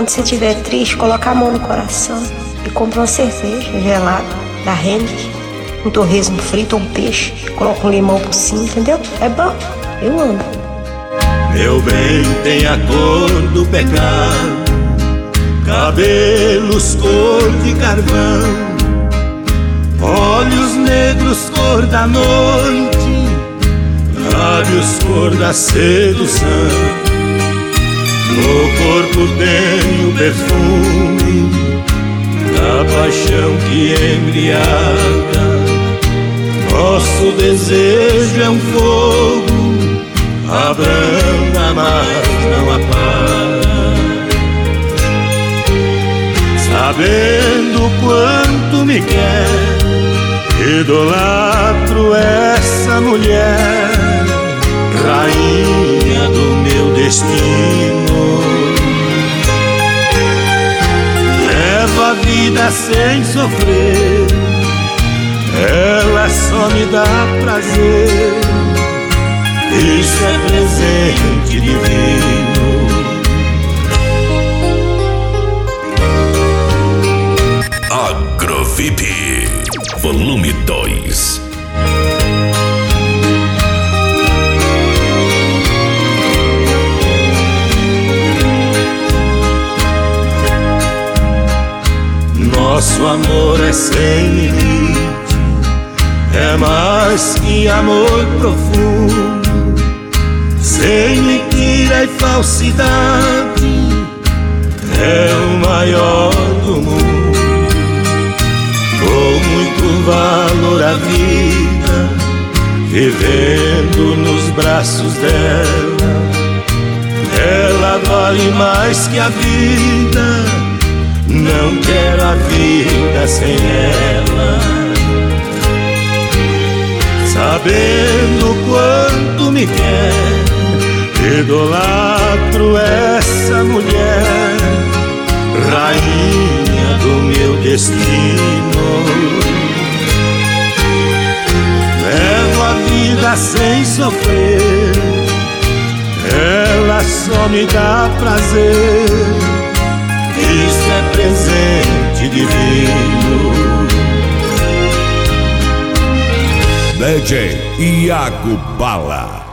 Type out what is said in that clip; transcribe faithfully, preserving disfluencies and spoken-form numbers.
quando você estiver triste, coloca a mão no coração e compra uma cerveja gelada da Heineken, um torresmo frito ou um peixe, coloca um limão por cima, entendeu? É bom, eu amo. Meu bem tem a cor do pecado, cabelos cor de carvão, olhos negros cor da noite, lábios cor da sedução. No corpo tem o perfume da paixão que embriaga. Nosso desejo é um fogo, abranda mas não apaga. Sabendo quanto me quer, idolatro essa mulher, rainha do meu destino. Levo a vida sem sofrer, ela só me dá prazer. Isso é presente divino. Agrovip Volume dois. Nosso amor é sem limite, é mais que amor profundo, sem mentira e falsidade, é o maior do mundo. Com muito valor a vida, vivendo nos braços dela, ela vale mais que a vida. Não quero a vida sem ela. Sabendo quanto me quer, idolatro essa mulher, rainha do meu destino. Levo a vida sem sofrer, ela só me dá prazer. Isso é presente divino. D J Iago Bala.